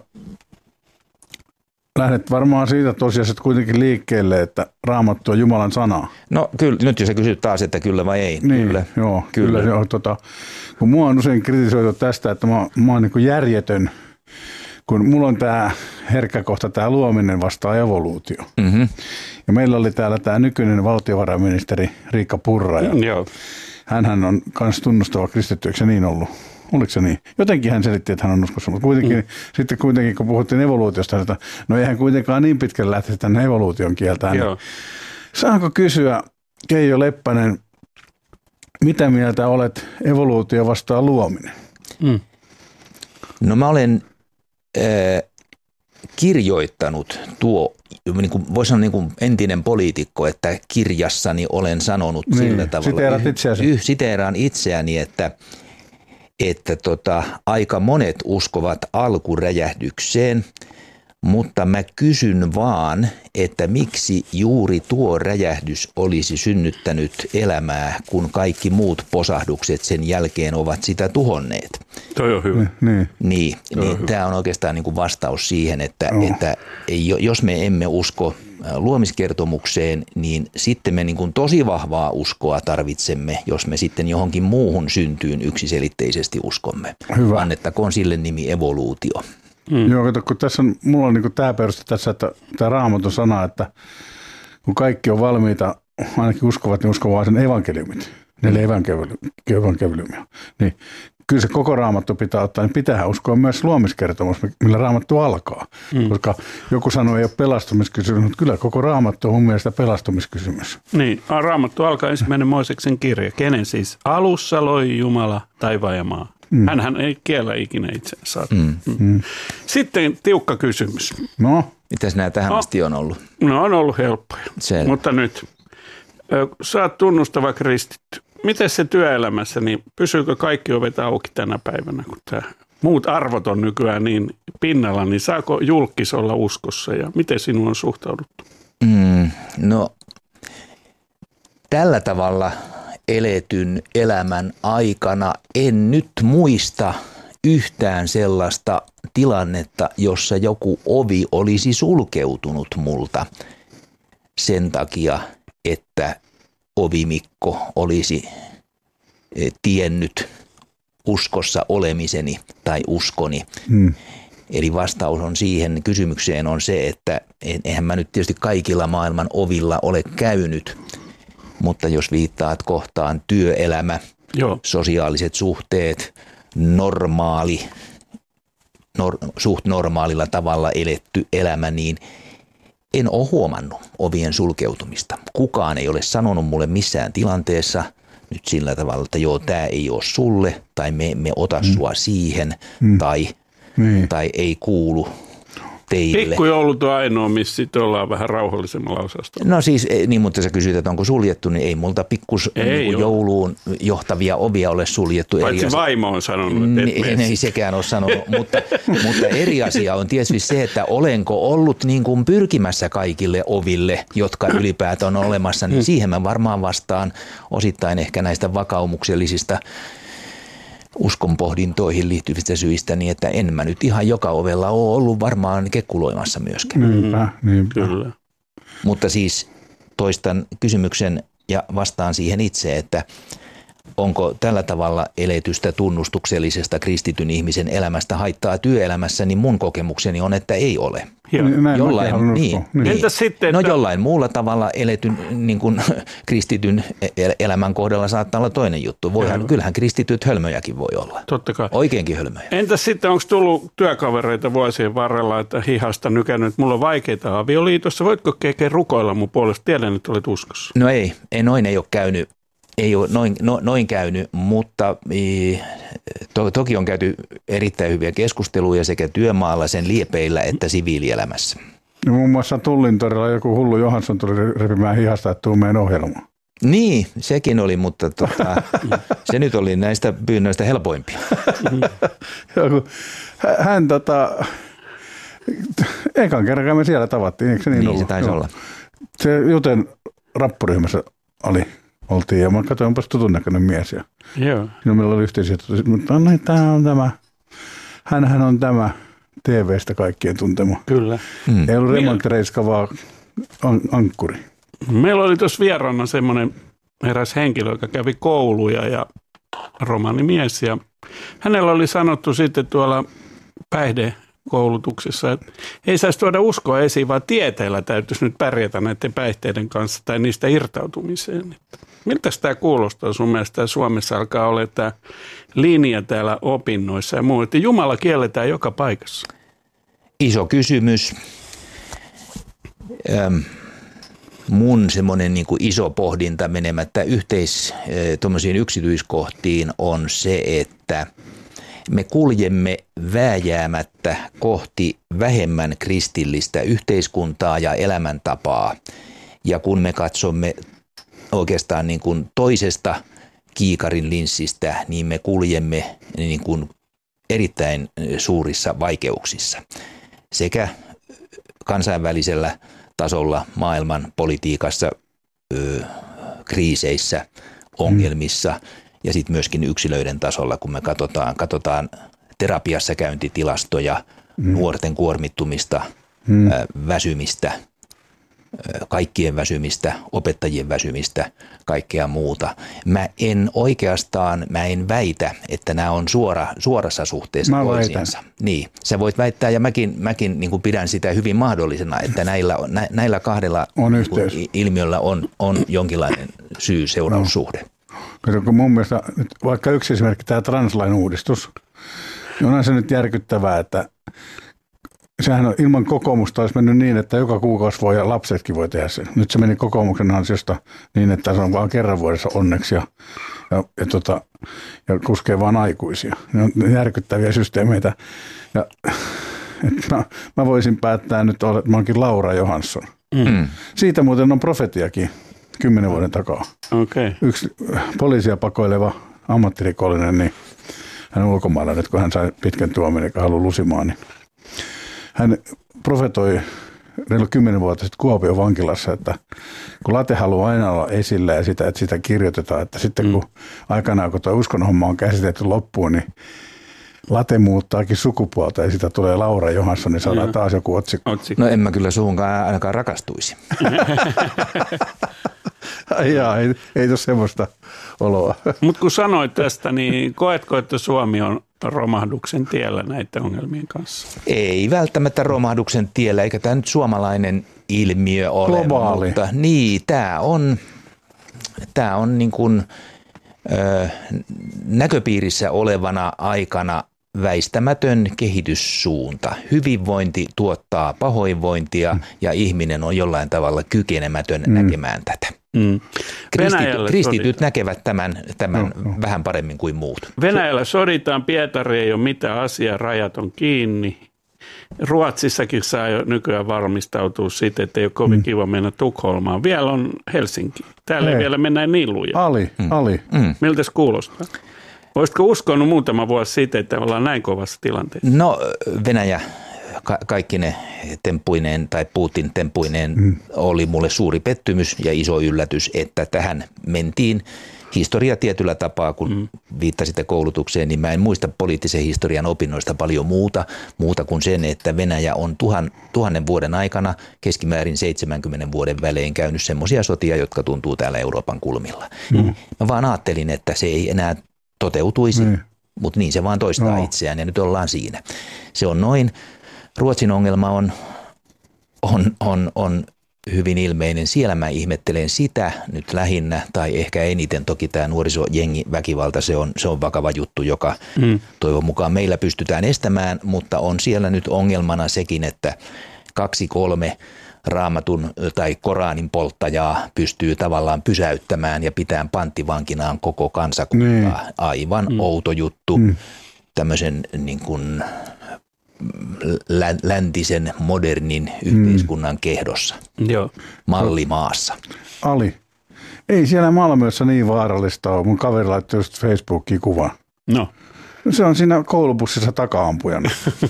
lähdet varmaan siitä tosiaan kuitenkin liikkeelle, että Raamattu on Jumalan sana. No kyllä, nyt jos sä kysyt taas, että kyllä vai ei. Niin, kyllä. Joo, kun mua on usein kritisoitu tästä, että mä oon niin kuin järjetön, kun mulla on tämä herkkä kohta, tämä luominen vastaa evoluutio. Ja meillä oli täällä tämä nykyinen valtiovarainministeri Riikka Purra. Ja hänhän on myös tunnustava kristitty, eikö se niin ollut? Oliko se niin? Jotenkin hän selitti, että hän on uskossa, mutta sitten kuitenkin, kun puhuttiin evoluutiosta, että no eihän kuitenkaan niin pitkälle lähteä tänne evoluution kieltään. Niin saanko kysyä, Keijo Leppänen, mitä mieltä olet evoluutio vastaan luominen? No mä olen kirjoittanut niin kuin voisi sanoa niin kuin entinen poliitikko, että kirjassani olen sanonut sillä tavalla. Siteeraan itseäni, että aika monet uskovat alkuräjähdykseen, mutta mä kysyn vaan, että miksi juuri tuo räjähdys olisi synnyttänyt elämää, kun kaikki muut posahdukset sen jälkeen ovat sitä tuhonneet. Toi on hyvä. Niin tämä on oikeastaan niin kuin vastaus siihen, että jos me emme usko luomiskertomukseen, niin sitten me niin kuin tosi vahvaa uskoa tarvitsemme, jos me sitten johonkin muuhun syntyyn yksiselitteisesti uskomme. Hyvä. Annettakoon sille nimi evoluutio. Joo, kato, kun tässä on, mulla on niin kuin tämä peruste tässä, että tämä Raamatun sana, että kun kaikki on valmiita, ainakin uskovat, niin uskovat sen evankeliumit, 4 evankeliumia. Niin kyllä se koko Raamattu pitää ottaa, niin pitäähän uskoa myös luomiskertomus, millä Raamattu alkaa. Koska joku sanoo, ei ole pelastumiskysymys, mutta kyllä koko Raamattu on mun mielestä pelastumiskysymys. Niin, Raamattu alkaa 1. Mooseksen kirja. Kenen siis? Alussa loi Jumala taivaan ja maa. Hänhän ei kiellä ikinä itseensä. Sitten tiukka kysymys. No? Mitäs nämä tähän asti on ollut? No on ollut helppoja. Selvä. Mutta nyt, sä oot tunnustava kristitty. Miten se työelämässä, niin pysyykö kaikki ovet auki tänä päivänä, kun tämä muut arvot on nykyään niin pinnalla, niin saako julkis olla uskossa ja miten sinuun on suhtauduttu? No tällä tavalla eletyn elämän aikana en nyt muista yhtään sellaista tilannetta, jossa joku ovi olisi sulkeutunut multa sen takia, että ovimikko olisi tiennyt uskossa olemiseni tai uskoni. Eli vastaus on siihen kysymykseen on se, että eihän mä nyt tietysti kaikilla maailman ovilla ole käynyt, mutta jos viittaat kohtaan työelämä, sosiaaliset suhteet, suht normaalilla tavalla eletty elämä, niin en ole huomannut ovien sulkeutumista. Kukaan ei ole sanonut mulle missään tilanteessa nyt sillä tavalla, että joo, tämä ei ole sulle, tai me emme ota sua siihen, tai ei kuulu teille. Pikkujoulut on ainoa, missä sitten ollaan vähän rauhallisemmalla osastolla. No siis, niin, mutta sä kysyt, että onko suljettu, niin ei multa niin jouluun johtavia ovia ole suljettu. Paitsi vaimo on sanonut, että ei sekään ole sanonut, mutta eri asia on tietysti se, että olenko ollut niin kuin pyrkimässä kaikille oville, jotka ylipäätään on olemassa, niin siihen mä varmaan vastaan osittain ehkä näistä vakaumuksellisista uskonpohdintoihin liittyvistä syistä, niin että en mä nyt ihan joka ovella ole ollut varmaan kekkuloimassa myöskään. Niinpä. Kyllä. Mutta siis toistan kysymyksen ja vastaan siihen itse, että onko tällä tavalla eletystä tunnustuksellisesta kristityn ihmisen elämästä haittaa työelämässä, niin mun kokemukseni on, että ei ole. Entäs sitten, jollain muulla tavalla eletyn niin kuin kristityn elämän kohdalla saattaa olla toinen juttu. Kyllähän kristityt hölmöjäkin voi olla. Totta kai. Oikeinkin hölmöjä. Entäs sitten, onko tullut työkavereita vuosien varrella, että hihasta nykännyt, että mulla on vaikeita avioliitossa. Voitko Keke rukoilla mun puolesta? Tiedän, että olet uskossa. No ei noin ei ole käynyt. Ei ole noin käynyt, mutta toki on käyty erittäin hyviä keskusteluja sekä työmaalla, sen liepeillä että siviilielämässä. Ja muun muassa Tullintorilla joku hullu Johansson tuli repimään hihasta, että tuu meidän ohjelmaan. Niin, sekin oli, mutta se nyt oli näistä pyynnöistä helpoimpia. Hän ekan kerran me siellä tavattiin, eikö se niin ollut? Se taisi olla. Se Juten rappuryhmässä oltiin ja mä katsoin, onpas tutun näköinen mies. Ja meillä oli yhteisiä, mutta tämä on tämä. Hänhän on tämä TV:stä kaikkien tuntema. Kyllä. Ei ollut remonttireiska, vaan ankkuri. Meillä oli tuossa vieraana semmoinen eräs henkilö, joka kävi kouluja ja romanimies. Ja hänellä oli sanottu sitten tuolla päihdekoulutuksessa, että ei saisi tuoda uskoa esiin, vaan tieteellä täytyisi nyt pärjätä näiden päihteiden kanssa tai niistä irtautumiseen. Miltä tämä kuulostaa sun mielestä? Suomessa alkaa olla tämä linja täällä opinnoissa ja muu, että Jumala kielletään joka paikassa. Iso kysymys. Mun semmoinen niin kuin iso pohdinta menemättä tuommoisiin yksityiskohtiin on se, että me kuljemme vääjäämättä kohti vähemmän kristillistä yhteiskuntaa ja elämäntapaa. Ja kun me katsomme oikeastaan niin kuin toisesta kiikarin linssistä, niin me kuljemme niin kuin erittäin suurissa vaikeuksissa sekä kansainvälisellä tasolla, maailman politiikassa, kriiseissä, ongelmissa ja sitten myöskin yksilöiden tasolla, kun me katsotaan terapiassa käyntitilastoja, nuorten kuormittumista, väsymistä, kaikkien väsymistä, opettajien väsymistä, kaikkea muuta. Mä en väitä, että nämä on suorassa suhteessa toisiinsa. Niin, sä voit väittää ja mäkin niin kuin pidän sitä hyvin mahdollisena, että näillä kahdella ilmiöllä on jonkinlainen syy-seuraussuhde. Kun mun mielestä vaikka yksi esimerkki tämä translain uudistus, niin onhan se nyt järkyttävää, että sehän on ilman kokoomusta olisi mennyt niin, että joka kuukausi voi ja lapsetkin voi tehdä sen. Nyt se meni kokoomuksen ansiosta niin, että se on vaan kerran vuodessa onneksi ja koskee vaan aikuisia. Ne on järkyttäviä systeemeitä. Ja, mä voisin päättää nyt, että mä oonkin Laura Johansson. Siitä muuten on profetiakin 10 vuoden takaa. Okay. Yksi poliisia pakoileva ammattirikollinen, niin hän on ulkomailla nyt, kun hän sai pitkän tuomion, eikä halua lusimaan, niin hän profetoi reilu 10 vuotta sitten Kuopion vankilassa, että kun late haluaa aina olla esillä ja sitä, että sitä kirjoitetaan, että sitten kun aikanaan, kun tuo uskonhomma on käsitelty loppuun, niin late muuttaakin sukupuolta ja sitä tulee Laura Johansson, niin saadaan taas joku otsikko. No en mä kyllä suhunkaan ainakaan rakastuisi. ei ole semmoista oloa. Mutta kun sanoit tästä, niin koetko, että Suomi on romahduksen tiellä näiden ongelmien kanssa? Ei välttämättä romahduksen tiellä, eikä tämä nyt suomalainen ilmiö ole. Globaali. Mutta niin, tämä on niin kuin, näköpiirissä olevana aikana väistämätön kehityssuunta. Hyvinvointi tuottaa pahoinvointia ja ihminen on jollain tavalla kykenemätön näkemään tätä. Kristityt näkevät tämän vähän paremmin kuin muut. Venäjällä soditaan, Pietari ei ole mitään asiaa, rajat on kiinni. Ruotsissakin saa jo nykyään varmistautua siitä, että ei ole kovin kiva mennä Tukholmaan. Vielä on Helsinki. Täällä ei vielä mennä niin luja. Ali. Miltä se kuulostaa? Olisitko uskonut muutama vuosi siitä, että ollaan näin kovassa tilanteessa? No Venäjä kaikki ne temppuineen tai Putin temppuineen oli mulle suuri pettymys ja iso yllätys, että tähän mentiin. Historia tietyllä tapaa, kun viittasitte koulutukseen, niin mä en muista poliittisen historian opinnoista paljon muuta kuin sen, että Venäjä on 1000 vuoden aikana keskimäärin 70 vuoden välein käynyt semmoisia sotia, jotka tuntuu täällä Euroopan kulmilla. Mä vaan ajattelin, että se ei enää toteutuisi, mutta niin se vaan toistaa itseään ja nyt ollaan siinä. Se on noin. Ruotsin ongelma on hyvin ilmeinen. Siellä mä ihmettelen sitä nyt lähinnä, tai ehkä eniten toki tämä nuorisojengiväkivalta, se on vakava juttu, joka toivon mukaan meillä pystytään estämään, mutta on siellä nyt ongelmana sekin, että 2-3 Raamatun tai Koranin polttajaa pystyy tavallaan pysäyttämään ja pitämään panttivankinaan koko kansakuntaa. Aivan outo juttu tämmöisen niin kuin läntisen modernin yhteiskunnan kehdossa. Joo. Mallimaassa. Ali. Ei siellä Malmössä niin vaarallista ole. Mun kaveri laittoi just Facebookiin kuvan. No. Se on siinä koulubussissa taka-ampujana.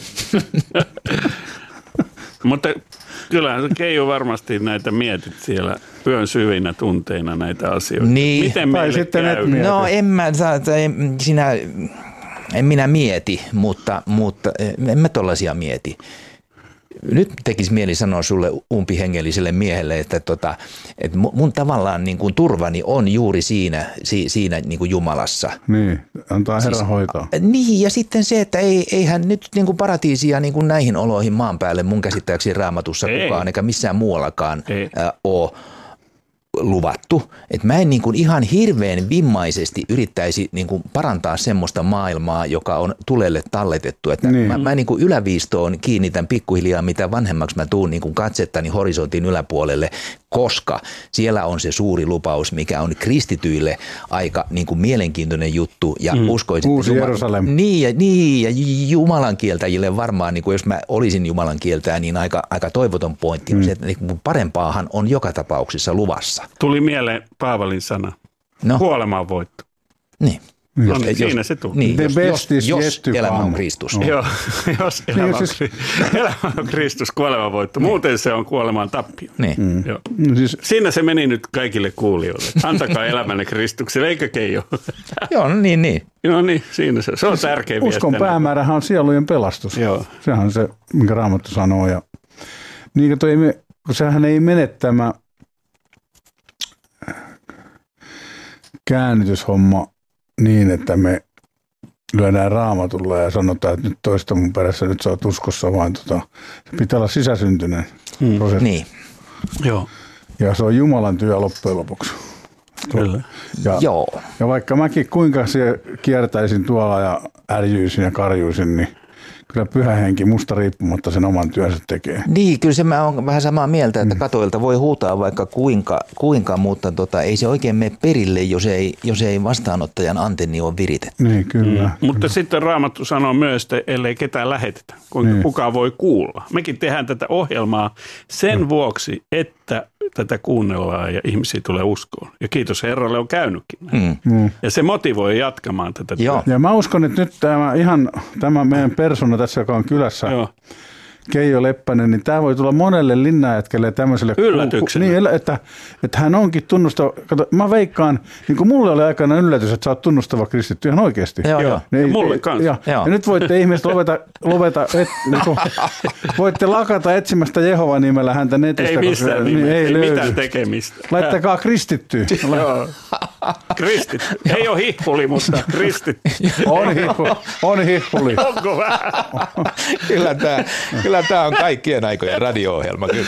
Mutta kyllähän Keijo varmasti näitä mietit siellä yön syvinä tunteina näitä asioita. Niin. Miten meille käy? No en minä mieti, mutta en mä tollaisia mieti. Nyt tekisi mieli sanoa sulle umpihengelliselle miehelle, että mun tavallaan niin kuin turvani on juuri siinä niin kuin Jumalassa. Niin, antaa Herra hoitaa. Niin, ja sitten se, että eihän nyt niin kuin paratiisia niin kuin näihin oloihin maan päälle mun käsittääkseni Raamatussa kukaan eikä missään muuallakaan ole luvattu. Että mä en niin kuin ihan hirveän vimmaisesti yrittäisi niin kuin parantaa semmoista maailmaa, joka on tulelle talletettu. Että mä niin kuin yläviistoon kiinnitän pikkuhiljaa, mitä vanhemmaksi mä tuun niin kuin katsettani horisontin yläpuolelle, koska siellä on se suuri lupaus, mikä on kristityille aika niin kuin mielenkiintoinen juttu. Ja uskoisin, Uusi Jerusalem. Niin, ja Jumalan kieltäjille varmaan, niin kuin jos mä olisin Jumalan kieltäjä, niin aika toivoton pointti on se, että niin parempaahan on joka tapauksessa luvassa. Tuli mieleen Paavalin sana. Kuolemaan voitto. Niin. Siinä se tuli. Niin, The best is jos yet to elämä on come. Kristus. Joo, jos elämä on Kristus, kuolema voitto. Muuten se on kuolemaan tappio. Niin. Joo. Siis, Siinä se meni nyt kaikille kuulijoille. Antakaa elämänne Kristukselle, eikä Keijo. Joo, no niin. No niin, siinä se on tärkeä viesti. uskon päämäärähän on sielujen pelastus. Joo. Sehän on se, minkä Raamattu sanoo. Ja, niin kun sehän ei mene tämä käännytyshomma niin, että me lyödään Raamatulla ja sanotaan, että nyt toista mun perässä, nyt sä oot uskossa, vaan se pitää olla sisäsyntyinen prosessi. Niin. Joo. Ja se on Jumalan työ loppujen lopuksi. Kyllä. Joo. Ja vaikka mäkin kuinka kiertäisin tuolla ja ärjyisin ja karjuisin, niin kyllä Pyhä Henki musta riippumatta sen oman työnsä tekee. Niin, kyllä se mä oon vähän samaa mieltä, että katoilta voi huutaa vaikka kuinka mutta ei se oikein mene perille, jos ei vastaanottajan antenni ole viritetty. Niin, kyllä. Mutta sitten Raamattu sanoo myös, että ellei ketään lähetetä, kuinka kukaan voi kuulla. Mekin tehdään tätä ohjelmaa sen vuoksi, että tätä kuunnellaan ja ihmisiä tulee uskoon. Ja kiitos Herralle on käynytkin. Ja se motivoi jatkamaan tätä työtä. Ja mä uskon, että nyt tämä meidän persona tässä, joka on kylässä Keijo Leppänen, niin tämä voi tulla monelle linnanjätkelle ja tämmöiselle yllätyksenä. Niin, että hän onkin tunnustava. Kato, mä veikkaan, niin kuin mulle oli aikana yllätys, että sä oot tunnustava kristitty ihan oikeasti. Joo. Ja mulle kanssa. Ja nyt voitte ihmiset voitte lakata etsimästä Jehovan nimellä häntä netistä. Ei missään nimessä, ei mitään tekemistä. Laittakaa kristitty. Joo. Kristitty. Ei ole hihpuli, mutta kristitty. On hihpuli. Onko vähän? Kyllä tämä on kaikkien aikojen radio-ohjelma. Kyllä.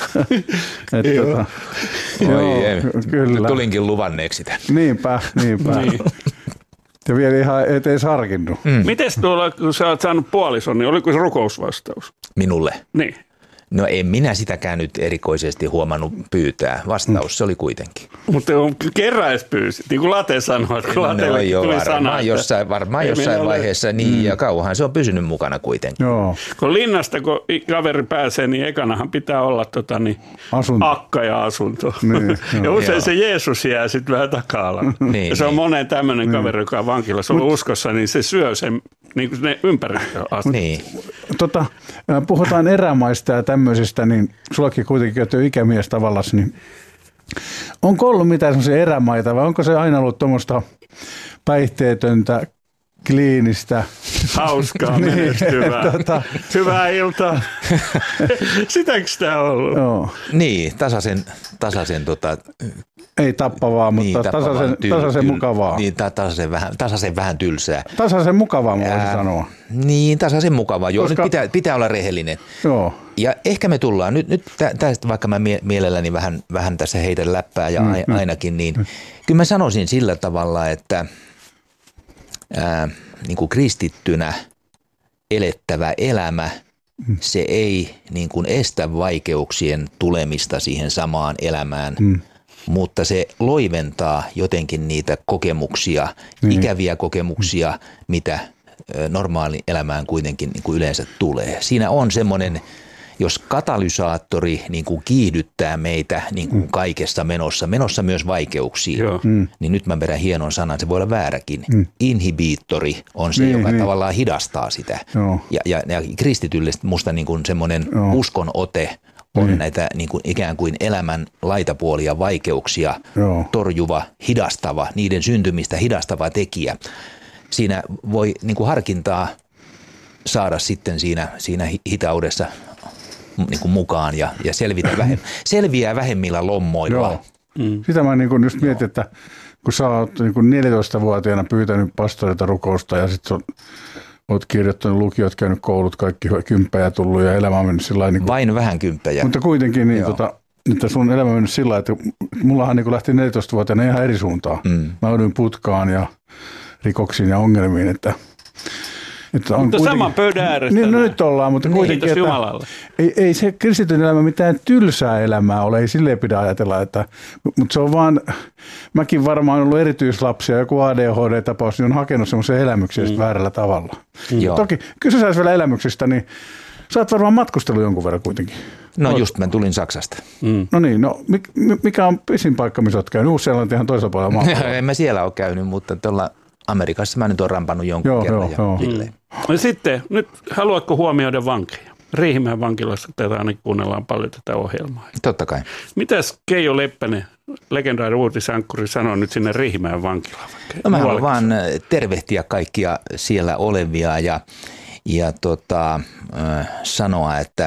Kyllä. Tulinkin luvanneeksi tämän. Niinpä. Niin. Ja vielä ihan et edes harkinnut. Mites tuolla, kun sä oot saanut puolison, niin oliko se rukousvastaus? Minulle. Niin. No en minä sitäkään nyt erikoisesti huomannut pyytää. Vastaus se oli kuitenkin. Mutta on keräispyysit, niin kuin Late sanoi, että kun Latellekin tuli sana. Varmaan jossain vaiheessa, niin ja kauanhan se on pysynyt mukana kuitenkin. Joo. Kun linnasta, kun kaveri pääsee, niin ekanahan pitää olla Asunto. akka ja asunto. Niin, ja usein se Jeesus jää sitten vähän taka-alalle. Niin, ja se on monen tämmöinen kaveri, joka on vankilassa ollut uskossa, niin se syö sen niin kuin ne ympäristöasiat. Niin. Puhutaan erämaista ja tämmöisistä, niin sullakin kuitenkin on ikämies tavallaan, niin onko ollut mitään semmoisia erämaita vai onko se aina ollut tuommoista päihteetöntä, kliinistä? Hauskaa, menestyvää. Hyvää iltaa. Sitäkö sitä on ollut? Joo. Niin, tasaisen Ei tappavaa, mutta tasaisen mukavaa. Niin, tasaisen vähän tylsää. Tasaisen mukavaa, mä voisin sanoa. Niin, tasaisen mukavaa. Joo, nyt pitää olla rehellinen. Joo. Ja ehkä me tullaan, nyt tästä vaikka mä mielelläni vähän tässä heitän läppää ja ainakin, niin kyllä mä sanoisin sillä tavalla, että niin kuin kristittynä elettävä elämä, se ei niin kuin estä vaikeuksien tulemista siihen samaan elämään, mutta se loiventaa jotenkin niitä kokemuksia, ikäviä kokemuksia, mitä normaali elämään kuitenkin niin kuin yleensä tulee. Siinä on semmoinen, jos katalysaattori niin kuin kiihdyttää meitä niin kuin kaikessa menossa myös vaikeuksiin, niin nyt mä vedän hienon sanan, se voi olla vääräkin. Inhibiittori on se, joka tavallaan hidastaa sitä. Ja kristitylle musta niin kuin semmoinen uskonote on näitä niin kuin ikään kuin elämän laitapuolia, vaikeuksia torjuva, hidastava, niiden syntymistä hidastava tekijä. Siinä voi niin kuin harkintaa saada sitten siinä hitaudessa niin kuin mukaan ja selviää vähemmillä lommoilla. Joo. Sitä mä niin kuin just mietin, että kun sä oot niin kuin 14-vuotiaana pyytänyt pastorilta rukousta ja sitten oot kirjoittanut lukiot, käynyt koulut, kaikki kymppejä tullut ja elämä on mennyt sillä lailla. Niin vain vähän kymppejä. Mutta kuitenkin niin, että sun elämä on mennyt sillä lailla, että mullahan niin kuin lähti 14-vuotiaana ihan eri suuntaan. Mä jouduin putkaan ja rikoksiin ja ongelmiin, että mutta saman pöydän ääressä. Niin, no nyt ollaan, mutta kuitenkin, että ei se kristityn elämä mitään tylsää elämää ole, ei silleen pidä ajatella, mutta se on vaan, mäkin varmaan ollut erityislapsia, joku ADHD-tapaus, niin on hakenut semmoisen elämyksiä väärällä tavalla. Toki, kyllä sä vielä elämyksistä, niin sä oot varmaan matkustellut jonkun verran kuitenkin. No just, mä tulin Saksasta. No niin, mikä on pisin paikka, missä oot käynyt? Uusi-Seelanti ihan toisella puolella maapalloa. En mä siellä ole käynyt, mutta tuolla Amerikassa mä nyt oon rampannut jonkun kerran. Ja sitten, nyt haluatko huomioida vankeja? Riihimäen vankilassa tätä ainakin kuunnellaan paljon tätä ohjelmaa. Totta kai. Mitäs Keijo Leppänen, legendaarinen uutisankkuri, sanoo nyt sinne Riihimäen vankilaan? No mä haluan vaan tervehtiä kaikkia siellä olevia ja sanoa, että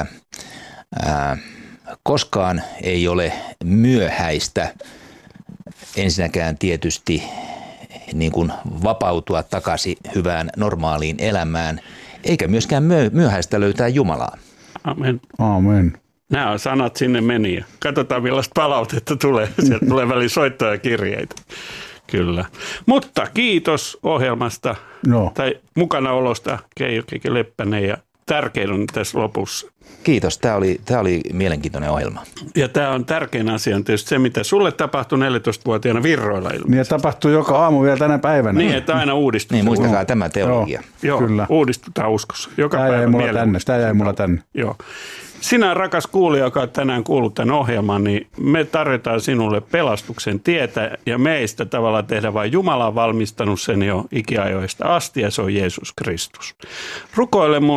koskaan ei ole myöhäistä ensinnäkään tietysti niin kuin vapautua takaisin hyvään normaaliin elämään, eikä myöskään myöhäistä löytää Jumalaa. Amen. Amen. Nämä on sanat sinne meni ja katsotaan millaista palautetta tulee. Sieltä tulee väliin soittoja ja kirjeitä. Kyllä. Mutta kiitos ohjelmasta tai mukanaolosta Keijo Leppänen ja tärkein on tässä lopussa. Kiitos. Tämä oli mielenkiintoinen ohjelma. Ja tämä on tärkein asia on tietysti se, mitä sulle tapahtui 14-vuotiaana Virroilla ilmeisesti. Niin, tapahtuu joka aamu vielä tänä päivänä. Niin, että aina uudistutaan. Niin, muistakaa tämä teologia. Joo, kyllä. Uudistutaan uskossa. Joka tämä päivä Tämä jäi mulla tänne. Joo. Sinä, rakas kuulija, joka on tänään kuullut tämän ohjelman, niin me tarjotaan sinulle pelastuksen tietä ja meistä tavallaan tehdä vain Jumala on valmistanut sen jo ikiajoista asti ja se on Jeesus Kristus. Rukoile mun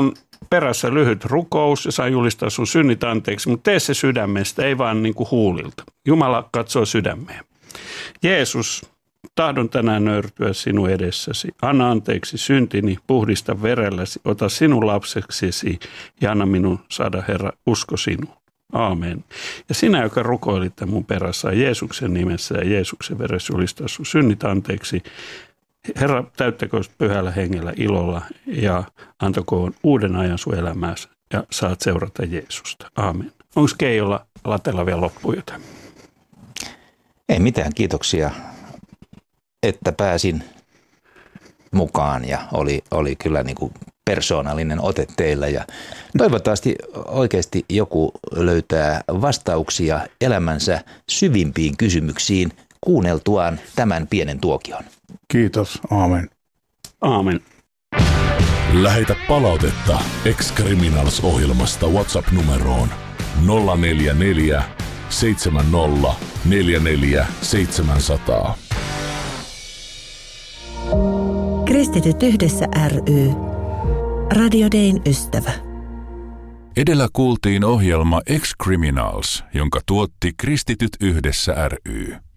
perässä lyhyt rukous ja saa julistaa sun synnit anteeksi, mutta tee se sydämestä, ei vaan niin kuin huulilta. Jumala katsoo sydämeen. Jeesus, tahdon tänään nöyrtyä sinun edessäsi. Anna anteeksi syntini, puhdista verelläsi, ota sinun lapseksesi ja anna minun saada, Herra, usko sinuun. Aamen. Ja sinä, joka rukoilit mun perässä Jeesuksen nimessä ja Jeesuksen veressä julistaa sun synnit anteeksi, Herra, täyttäkö pyhällä hengellä ilolla ja antakoon uuden ajan sun elämääsi ja saat seurata Jeesusta. Aamen. Onko Keijolla Latella vielä loppuun jotain? Ei mitään, kiitoksia, että pääsin mukaan ja oli kyllä niin kuin persoonallinen ote teillä ja toivottavasti oikeasti joku löytää vastauksia elämänsä syvimpiin kysymyksiin kuunneltuaan tämän pienen tuokion. Kiitos, aamen. Aamen. Lähetä palautetta Ex-Criminals-ohjelmasta WhatsApp-numeroon 044 70 44 700. Kristityt yhdessä ry. Radio Dayn ystävä. Edellä kuultiin ohjelma Ex-Criminals, jonka tuotti Kristityt yhdessä ry.